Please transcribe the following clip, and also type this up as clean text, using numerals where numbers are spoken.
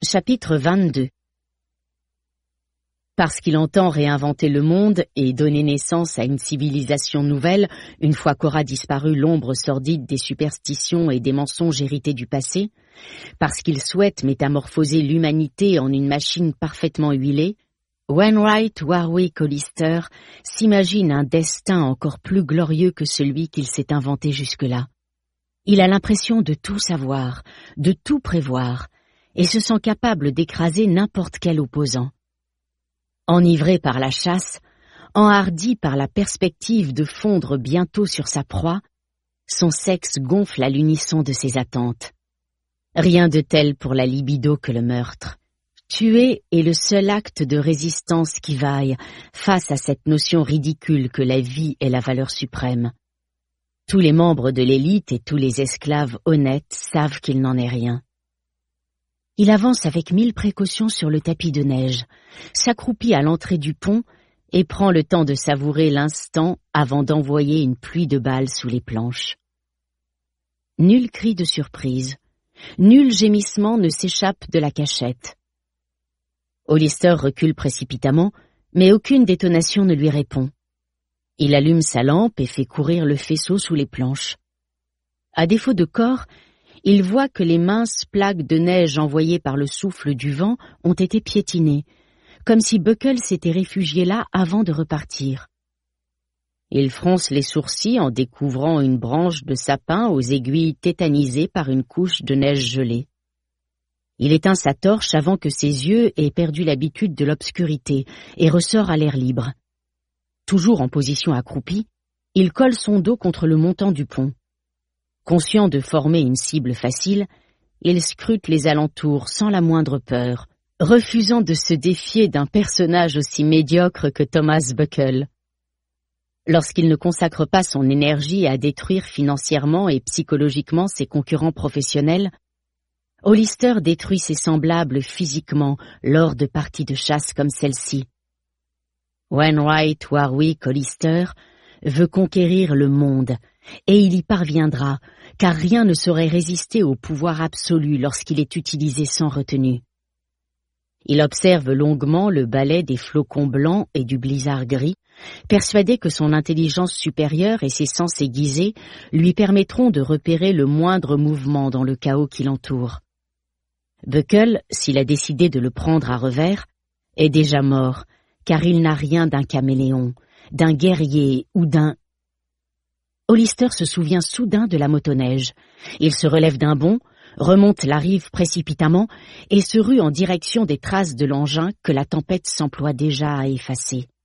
Chapitre 22. Parce qu'il entend réinventer le monde et donner naissance à une civilisation nouvelle, une fois qu'aura disparu l'ombre sordide des superstitions et des mensonges hérités du passé, parce qu'il souhaite métamorphoser l'humanité en une machine parfaitement huilée, Wainwright Warwick Hollister s'imagine un destin encore plus glorieux que celui qu'il s'est inventé jusque-là. Il a l'impression de tout savoir, de tout prévoir, et se sent capable d'écraser n'importe quel opposant. Enivré par la chasse, enhardi par la perspective de fondre bientôt sur sa proie, son sexe gonfle à l'unisson de ses attentes. Rien de tel pour la libido que le meurtre. Tuer est le seul acte de résistance qui vaille face à cette notion ridicule que la vie est la valeur suprême. Tous les membres de l'élite et tous les esclaves honnêtes savent qu'il n'en est rien. Il avance avec 1000 précautions sur le tapis de neige, s'accroupit à l'entrée du pont et prend le temps de savourer l'instant avant d'envoyer une pluie de balles sous les planches. Nul cri de surprise, nul gémissement ne s'échappe de la cachette. Hollister recule précipitamment, mais aucune détonation ne lui répond. Il allume sa lampe et fait courir le faisceau sous les planches. À défaut de corps, il voit que les minces plaques de neige envoyées par le souffle du vent ont été piétinées, comme si Buckle s'était réfugié là avant de repartir. Il fronce les sourcils en découvrant une branche de sapin aux aiguilles tétanisées par une couche de neige gelée. Il éteint sa torche avant que ses yeux aient perdu l'habitude de l'obscurité et ressort à l'air libre. Toujours en position accroupie, il colle son dos contre le montant du pont. Conscient de former une cible facile, il scrute les alentours sans la moindre peur, refusant de se défier d'un personnage aussi médiocre que Thomas Buckle. Lorsqu'il ne consacre pas son énergie à détruire financièrement et psychologiquement ses concurrents professionnels, Hollister détruit ses semblables physiquement lors de parties de chasse comme celle-ci. Wainwright Warwick Hollister veut conquérir le monde, et il y parviendra, car rien ne saurait résister au pouvoir absolu lorsqu'il est utilisé sans retenue. Il observe longuement le balai des flocons blancs et du blizzard gris, persuadé que son intelligence supérieure et ses sens aiguisés lui permettront de repérer le moindre mouvement dans le chaos qui l'entoure. Buckle, s'il a décidé de le prendre à revers, est déjà mort, car il n'a rien d'un caméléon, d'un guerrier ou d'un... Hollister se souvient soudain de la motoneige. Il se relève d'un bond, remonte la rive précipitamment et se rue en direction des traces de l'engin que la tempête s'emploie déjà à effacer.